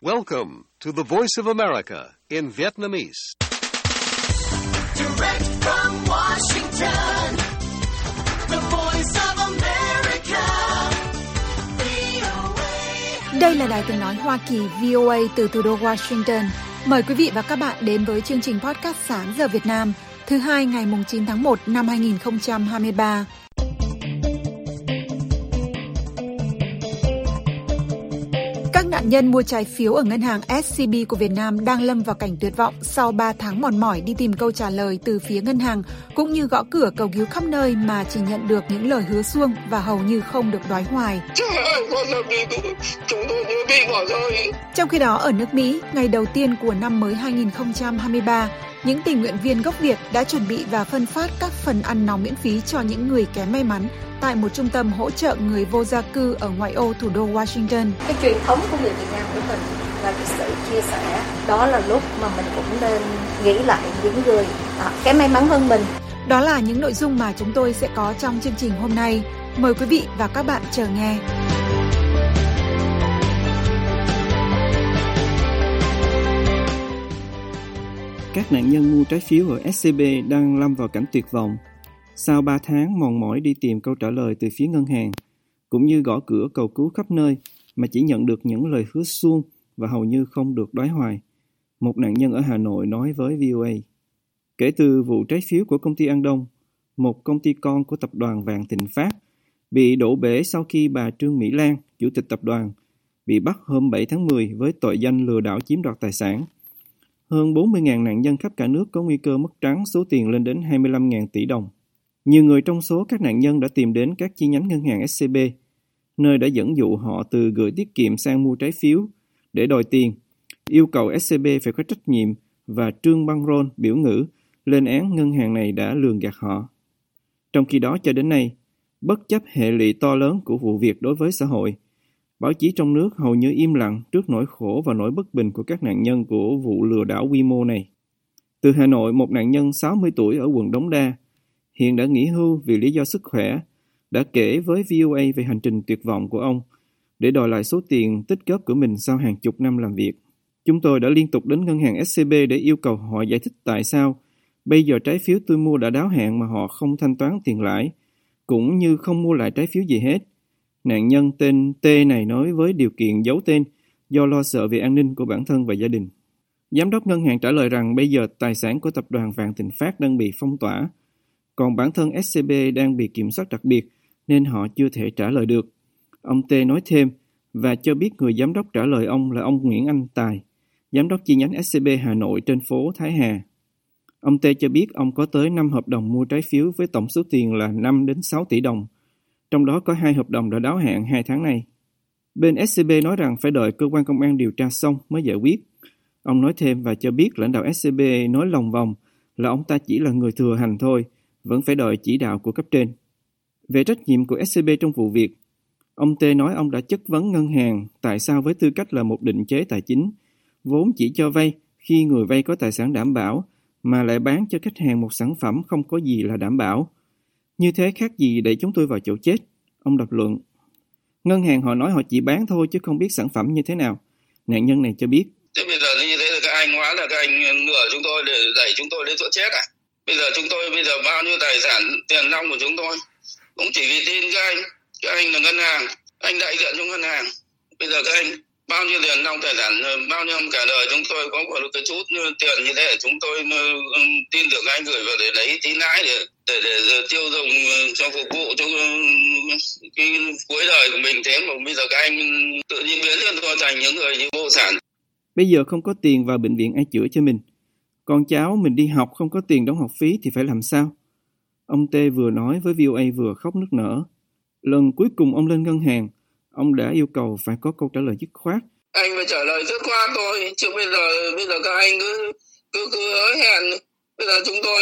Welcome to the Voice of America in Vietnamese. Direct from Washington, the Voice of America, VOA. Đây là Đài Tiếng nói Hoa Kỳ VOA từ thủ đô Washington. Mời quý vị và các bạn đến với chương trình podcast Sáng giờ Việt Nam, thứ hai ngày 9 tháng 1 năm 2023. Các nạn nhân mua trái phiếu ở ngân hàng SCB của Việt Nam đang lâm vào cảnh tuyệt vọng sau 3 tháng mòn mỏi đi tìm câu trả lời từ phía ngân hàng, cũng như gõ cửa cầu cứu khắp nơi mà chỉ nhận được những lời hứa suông và hầu như không được đói hoài. Trong khi đó, ở nước Mỹ, ngày đầu tiên của năm mới 2023, những tình nguyện viên gốc Việt đã chuẩn bị và phân phát các phần ăn nóng miễn phí cho những người kém may mắn tại một trung tâm hỗ trợ người vô gia cư ở ngoại ô thủ đô Washington. Cái truyền thống của người Việt Nam của mình là cái sự chia sẻ. Đó là lúc mà mình cũng nên nghĩ lại những người kém may mắn hơn mình. Đó là những nội dung mà chúng tôi sẽ có trong chương trình hôm nay. Mời quý vị và các bạn chờ nghe. Các nạn nhân mua trái phiếu ở SCB đang lâm vào cảnh tuyệt vọng. Sau 3 tháng mòn mỏi đi tìm câu trả lời từ phía ngân hàng, cũng như gõ cửa cầu cứu khắp nơi mà chỉ nhận được những lời hứa suông và hầu như không được đói hoài, một nạn nhân ở Hà Nội nói với VOA. Kể từ vụ trái phiếu của công ty An Đông, một công ty con của tập đoàn Vạn Thịnh Phát, bị đổ bể sau khi bà Trương Mỹ Lan, chủ tịch tập đoàn, bị bắt hôm 7 tháng 10 với tội danh lừa đảo chiếm đoạt tài sản. Hơn 40.000 nạn nhân khắp cả nước có nguy cơ mất trắng số tiền lên đến 25.000 tỷ đồng. Nhiều người trong số các nạn nhân đã tìm đến các chi nhánh ngân hàng SCB, nơi đã dẫn dụ họ từ gửi tiết kiệm sang mua trái phiếu để đòi tiền, yêu cầu SCB phải có trách nhiệm và trương băng rôn biểu ngữ lên án ngân hàng này đã lường gạt họ. Trong khi đó cho đến nay, bất chấp hệ lụy to lớn của vụ việc đối với xã hội, báo chí trong nước hầu như im lặng trước nỗi khổ và nỗi bất bình của các nạn nhân của vụ lừa đảo quy mô này. Từ Hà Nội, một nạn nhân 60 tuổi ở quận Đống Đa, hiện đã nghỉ hưu vì lý do sức khỏe, đã kể với VOA về hành trình tuyệt vọng của ông để đòi lại số tiền tích góp của mình sau hàng chục năm làm việc. Chúng tôi đã liên tục đến ngân hàng SCB để yêu cầu họ giải thích tại sao bây giờ trái phiếu tôi mua đã đáo hạn mà họ không thanh toán tiền lãi, cũng như không mua lại trái phiếu gì hết. Nạn nhân tên T này nói với điều kiện giấu tên do lo sợ về an ninh của bản thân và gia đình. Giám đốc ngân hàng trả lời rằng bây giờ tài sản của tập đoàn Vạn Thịnh Phát đang bị phong tỏa, còn bản thân SCB đang bị kiểm soát đặc biệt nên họ chưa thể trả lời được. Ông T nói thêm và cho biết người giám đốc trả lời ông là ông Nguyễn Anh Tài, giám đốc chi nhánh SCB Hà Nội trên phố Thái Hà. Ông T cho biết ông có tới 5 hợp đồng mua trái phiếu với tổng số tiền là 5 đến 6 tỷ đồng. Trong đó có 2 hợp đồng đã đáo hạn 2 tháng nay. Bên SCB nói rằng phải đợi cơ quan công an điều tra xong mới giải quyết. Ông nói thêm và cho biết lãnh đạo SCB nói lòng vòng là ông ta chỉ là người thừa hành thôi, vẫn phải đợi chỉ đạo của cấp trên. Về trách nhiệm của SCB trong vụ việc, ông T nói ông đã chất vấn ngân hàng tại sao với tư cách là một định chế tài chính, vốn chỉ cho vay khi người vay có tài sản đảm bảo, mà lại bán cho khách hàng một sản phẩm không có gì là đảm bảo. Như thế khác gì để chúng tôi vào chỗ chết, ông lập luận. Ngân hàng họ nói họ chỉ bán thôi chứ không biết sản phẩm như thế nào. Nạn nhân này cho biết. Thế bây giờ như thế là các anh hóa là các anh lừa chúng tôi để đẩy chúng tôi đến chỗ chết à? Bây giờ bao nhiêu tài sản tiền nong của chúng tôi cũng chỉ vì tin các anh là ngân hàng, anh đại diện cho ngân hàng. Bây giờ các anh bao nhiêu tiền nong tài sản, bao nhiêu cả đời chúng tôi có một cái chút tiền như thế chúng tôi tin tưởng anh gửi vào để lấy tí lãi để tiêu dùng cho phục vụ cho cái cuối đời của mình. Thế mà bây giờ các anh tự nhiên biến thành những người như vô sản. Bây giờ không có tiền vào bệnh viện ai chữa cho mình. Con cháu mình đi học không có tiền đóng học phí thì phải làm sao? Ông T vừa nói với VOA vừa khóc nức nở. Lần cuối cùng ông lên ngân hàng, ông đã yêu cầu phải có câu trả lời dứt khoát. Anh phải trả lời dứt khoát thôi, chứ bây giờ các anh cứ hứa hẹn. Bây giờ chúng tôi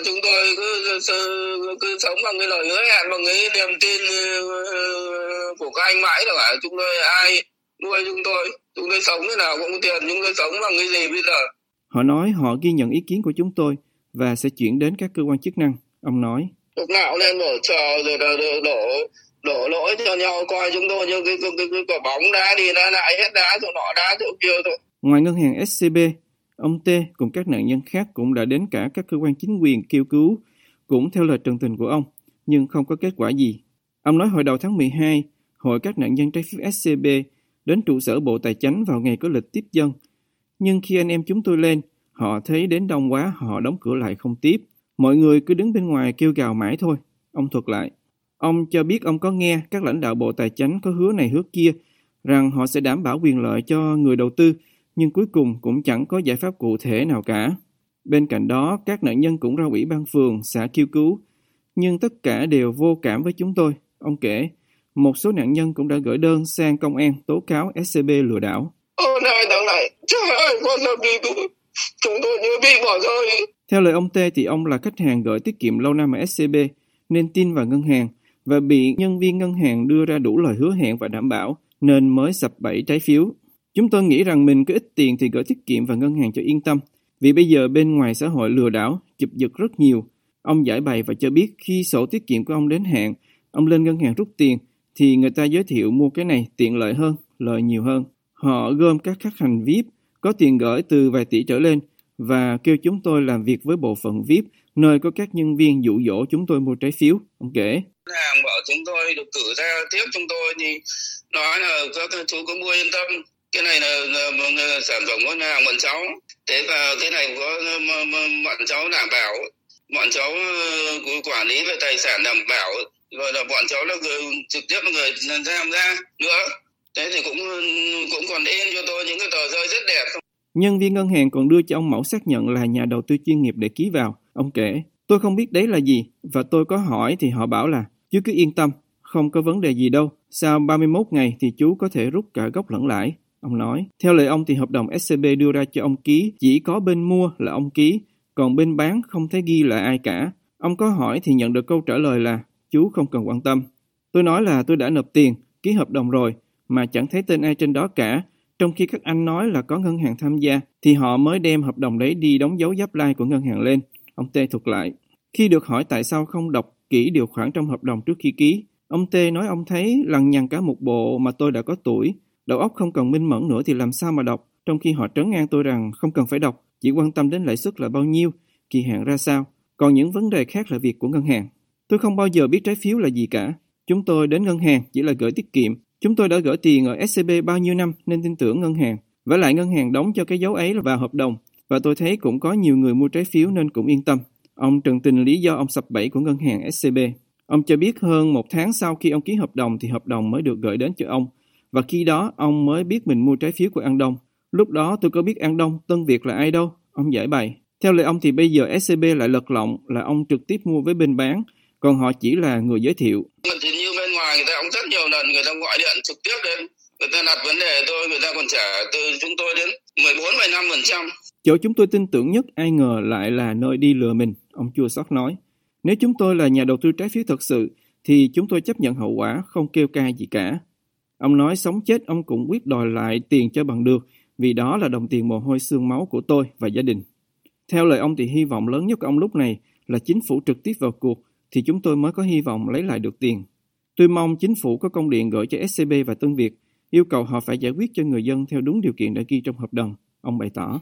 cứ sống bằng cái lời hứa hẹn, bằng cái niềm tin của các anh mãi rồi hả? Chúng tôi ai nuôi chúng tôi sống thế nào cũng có tiền, chúng tôi sống bằng cái gì bây giờ? Họ nói họ ghi nhận ý kiến của chúng tôi và sẽ chuyển đến các cơ quan chức năng, ông nói. Lúc nào lên đổ trò rồi đổ đổ lỗi cho nhau, coi chúng tôi như cái quả bóng đá đi đá lại, hết đá chỗ nọ đá chỗ kia thôi. Ngoài ngân hàng SCB, ông T cùng các nạn nhân khác cũng đã đến cả các cơ quan chính quyền kêu cứu, cũng theo lời tường trình của ông, nhưng không có kết quả gì. Ông nói hồi đầu tháng 12, Hội các nạn nhân trái phiếu SCB đến trụ sở Bộ Tài chánh vào ngày có lịch tiếp dân. Nhưng khi anh em chúng tôi lên, họ thấy đến đông quá, họ đóng cửa lại không tiếp. Mọi người cứ đứng bên ngoài kêu gào mãi thôi. Ông thuật lại. Ông cho biết ông có nghe các lãnh đạo Bộ Tài chánh có hứa này hứa kia, rằng họ sẽ đảm bảo quyền lợi cho người đầu tư, nhưng cuối cùng cũng chẳng có giải pháp cụ thể nào cả. Bên cạnh đó, các nạn nhân cũng ra ủy ban phường, xã kêu cứu, nhưng tất cả đều vô cảm với chúng tôi. Ông kể, một số nạn nhân cũng đã gửi đơn sang công an tố cáo SCB lừa đảo. Này thằng này, trời ơi, con làm gì chúng tôi như bị bỏ rơi. Theo lời ông T thì ông là khách hàng gửi tiết kiệm lâu năm ở SCB, nên tin vào ngân hàng và bị nhân viên ngân hàng đưa ra đủ lời hứa hẹn và đảm bảo, nên mới sập bẫy trái phiếu. Chúng tôi nghĩ rằng mình có ít tiền thì gửi tiết kiệm vào ngân hàng cho yên tâm, vì bây giờ bên ngoài xã hội lừa đảo, chụp giật rất nhiều. Ông giải bày và cho biết khi sổ tiết kiệm của ông đến hạn, ông lên ngân hàng rút tiền, thì người ta giới thiệu mua cái này tiện lợi hơn, lợi nhiều hơn. Họ gom các khách hàng VIP có tiền gửi từ vài tỷ trở lên và kêu chúng tôi làm việc với bộ phận VIP, nơi có các nhân viên dụ dỗ chúng tôi mua trái phiếu, ông kể. Hàng bảo chúng tôi được cử ra tiếp chúng tôi thì nói là các chú cứ mua yên tâm, cái này là sản phẩm của nhà hàng bọn cháu. Thế và cái này có bọn cháu đảm bảo, bọn cháu quản lý về tài sản đảm bảo, rồi là bọn cháu là trực tiếp là người tham gia nữa. Thế thì cũng còn in cho tôi những cái tờ rơi rất đẹp. Nhân viên ngân hàng còn đưa cho ông mẫu xác nhận là nhà đầu tư chuyên nghiệp để ký vào. Ông kể, tôi không biết đấy là gì, và tôi có hỏi thì họ bảo là chú cứ yên tâm, không có vấn đề gì đâu. Sau 31 ngày thì chú có thể rút cả gốc lẫn lãi. Ông nói, theo lời ông thì hợp đồng SCB đưa ra cho ông ký, chỉ có bên mua là ông ký, còn bên bán không thấy ghi là ai cả. Ông có hỏi thì nhận được câu trả lời là chú không cần quan tâm. Tôi nói là tôi đã nộp tiền, ký hợp đồng rồi, mà chẳng thấy tên ai trên đó cả. Trong khi các anh nói là có ngân hàng tham gia, thì họ mới đem hợp đồng đấy đi đóng dấu giáp lai của ngân hàng lên. Ông T thuật lại. Khi được hỏi tại sao không đọc kỹ điều khoản trong hợp đồng trước khi ký, ông T nói ông thấy lằng nhằng cả một bộ mà tôi đã có tuổi. Đầu óc không cần minh mẫn nữa thì làm sao mà đọc, trong khi họ trấn an tôi rằng không cần phải đọc, chỉ quan tâm đến lãi suất là bao nhiêu, kỳ hạn ra sao, còn những vấn đề khác là việc của ngân hàng. Tôi không bao giờ biết trái phiếu là gì cả. Chúng tôi đến ngân hàng chỉ là gửi tiết kiệm. Chúng tôi đã gửi tiền ở SCB bao nhiêu năm nên tin tưởng ngân hàng. Với lại ngân hàng đóng cho cái dấu ấy vào hợp đồng. Và tôi thấy cũng có nhiều người mua trái phiếu nên cũng yên tâm. Ông trần tình lý do ông sập bẫy của ngân hàng SCB. Ông cho biết hơn 1 tháng sau khi ông ký hợp đồng thì hợp đồng mới được gửi đến cho ông. Và khi đó ông mới biết mình mua trái phiếu của An Đông. Lúc đó tôi có biết An Đông, Tân Việt là ai đâu. Ông giải bày. Theo lời ông thì bây giờ SCB lại lật lọng là ông trực tiếp mua với bên bán. Còn họ chỉ là người giới thiệu. Thì như bên ngoài người ta cũng rất nhiều lần người ta gọi điện trực tiếp đến, người ta đặt vấn đề tôi, người ta còn trả từ chúng tôi đến 14-15%. Chỗ chúng tôi tin tưởng nhất ai ngờ lại là nơi đi lừa mình, ông chua xót nói. Nếu chúng tôi là nhà đầu tư trái phiếu thật sự, thì chúng tôi chấp nhận hậu quả, không kêu ca gì cả. Ông nói sống chết ông cũng quyết đòi lại tiền cho bằng được, vì đó là đồng tiền mồ hôi xương máu của tôi và gia đình. Theo lời ông thì hy vọng lớn nhất của ông lúc này là chính phủ trực tiếp vào cuộc, thì chúng tôi mới có hy vọng lấy lại được tiền. Tôi mong chính phủ có công điện gửi cho SCB và Tân Việt, yêu cầu họ phải giải quyết cho người dân theo đúng điều kiện đã ghi trong hợp đồng, ông bày tỏ.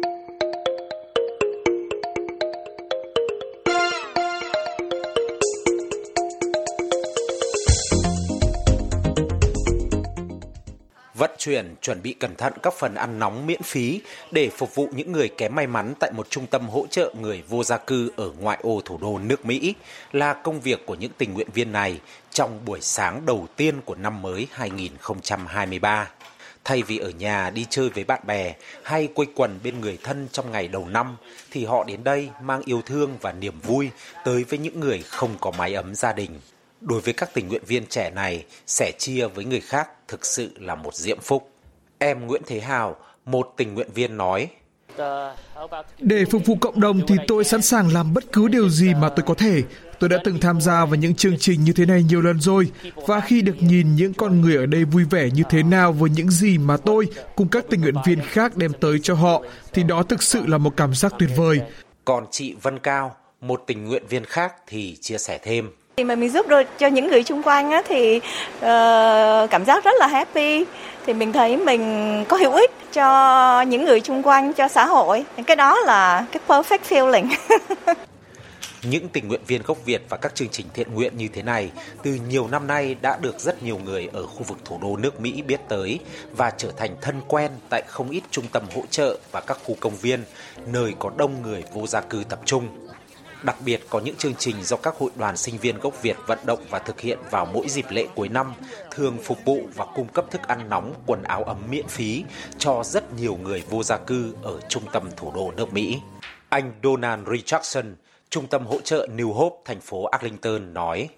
Vận chuyển chuẩn bị cẩn thận các phần ăn nóng miễn phí để phục vụ những người kém may mắn tại một trung tâm hỗ trợ người vô gia cư ở ngoại ô thủ đô nước Mỹ là công việc của những tình nguyện viên này trong buổi sáng đầu tiên của năm mới 2023. Thay vì ở nhà đi chơi với bạn bè hay quây quần bên người thân trong ngày đầu năm, thì họ đến đây mang yêu thương và niềm vui tới với những người không có mái ấm gia đình. Đối với các tình nguyện viên trẻ này, sẻ chia với người khác thực sự là một diễm phúc. Em Nguyễn Thế Hào, một tình nguyện viên nói: Để phục vụ cộng đồng thì tôi sẵn sàng làm bất cứ điều gì mà tôi có thể. Tôi đã từng tham gia vào những chương trình như thế này nhiều lần rồi, và khi được nhìn những con người ở đây vui vẻ như thế nào với những gì mà tôi cùng các tình nguyện viên khác đem tới cho họ, thì đó thực sự là một cảm giác tuyệt vời. Còn chị Vân Cao, một tình nguyện viên khác thì chia sẻ thêm: Thì mà mình giúp được cho những người xung quanh á, thì cảm giác rất là happy. Thì mình thấy mình có hữu ích cho những người xung quanh, cho xã hội. Cái đó là cái perfect feeling. Những tình nguyện viên gốc Việt và các chương trình thiện nguyện như thế này từ nhiều năm nay đã được rất nhiều người ở khu vực thủ đô nước Mỹ biết tới và trở thành thân quen tại không ít trung tâm hỗ trợ và các khu công viên, nơi có đông người vô gia cư tập trung. Đặc biệt có những chương trình do các hội đoàn sinh viên gốc Việt vận động và thực hiện vào mỗi dịp lễ cuối năm, thường phục vụ và cung cấp thức ăn nóng, quần áo ấm miễn phí cho rất nhiều người vô gia cư ở trung tâm thủ đô nước Mỹ. Anh Donald Richardson, Trung tâm hỗ trợ New Hope, thành phố Arlington nói: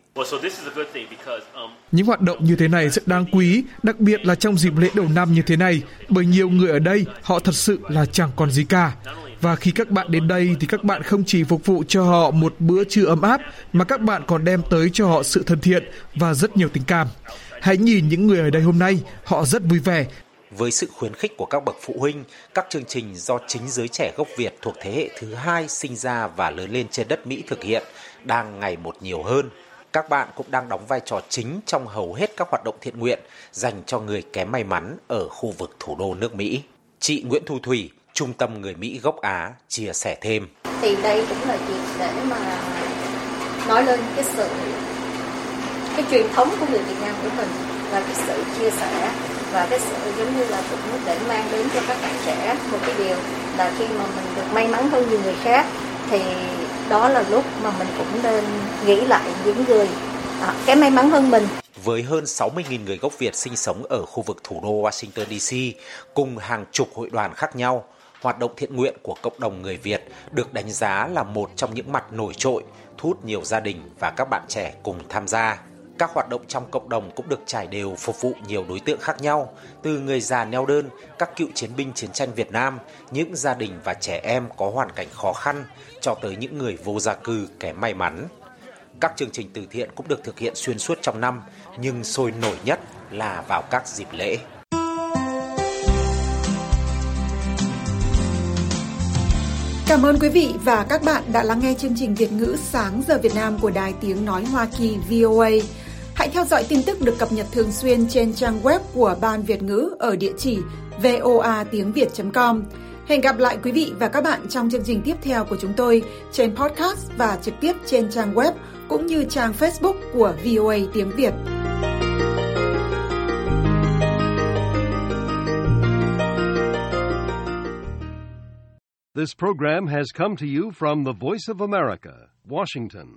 Những hoạt động như thế này rất đáng quý, đặc biệt là trong dịp lễ đầu năm như thế này, bởi nhiều người ở đây họ thật sự là chẳng còn gì cả. Và khi các bạn đến đây thì các bạn không chỉ phục vụ cho họ một bữa trưa ấm áp, mà các bạn còn đem tới cho họ sự thân thiện và rất nhiều tình cảm. Hãy nhìn những người ở đây hôm nay, họ rất vui vẻ. Với sự khuyến khích của các bậc phụ huynh, các chương trình do chính giới trẻ gốc Việt thuộc thế hệ thứ hai sinh ra và lớn lên trên đất Mỹ thực hiện đang ngày một nhiều hơn. Các bạn cũng đang đóng vai trò chính trong hầu hết các hoạt động thiện nguyện dành cho người kém may mắn ở khu vực thủ đô nước Mỹ. Chị Nguyễn Thu Thủy, Trung tâm Người Mỹ gốc Á, chia sẻ thêm. Thì đây cũng là dịp để mà nói lên cái truyền thống của người Việt Nam của mình, và cái sự chia sẻ và cái sự giống như là cũng để mang đến cho các bạn trẻ một cái điều là khi mà mình được may mắn hơn nhiều người khác thì đó là lúc mà mình cũng nên nghĩ lại những người kém may mắn hơn mình. Với hơn 60.000 người gốc Việt sinh sống ở khu vực thủ đô Washington DC cùng hàng chục hội đoàn khác nhau, hoạt động thiện nguyện của cộng đồng người Việt được đánh giá là một trong những mặt nổi trội, thu hút nhiều gia đình và các bạn trẻ cùng tham gia. Các hoạt động trong cộng đồng cũng được trải đều phục vụ nhiều đối tượng khác nhau, từ người già neo đơn, các cựu chiến binh chiến tranh Việt Nam, những gia đình và trẻ em có hoàn cảnh khó khăn, cho tới những người vô gia cư kém may mắn. Các chương trình từ thiện cũng được thực hiện xuyên suốt trong năm, nhưng sôi nổi nhất là vào các dịp lễ. Cảm ơn quý vị và các bạn đã lắng nghe chương trình Việt ngữ Sáng giờ Việt Nam của Đài Tiếng Nói Hoa Kỳ VOA. Hãy theo dõi tin tức được cập nhật thường xuyên trên trang web của Ban Việt ngữ ở địa chỉ voatiengviet.com. Hẹn gặp lại quý vị và các bạn trong chương trình tiếp theo của chúng tôi trên podcast và trực tiếp trên trang web cũng như trang Facebook của VOA Tiếng Việt. This program has come to you from the Voice of America, Washington.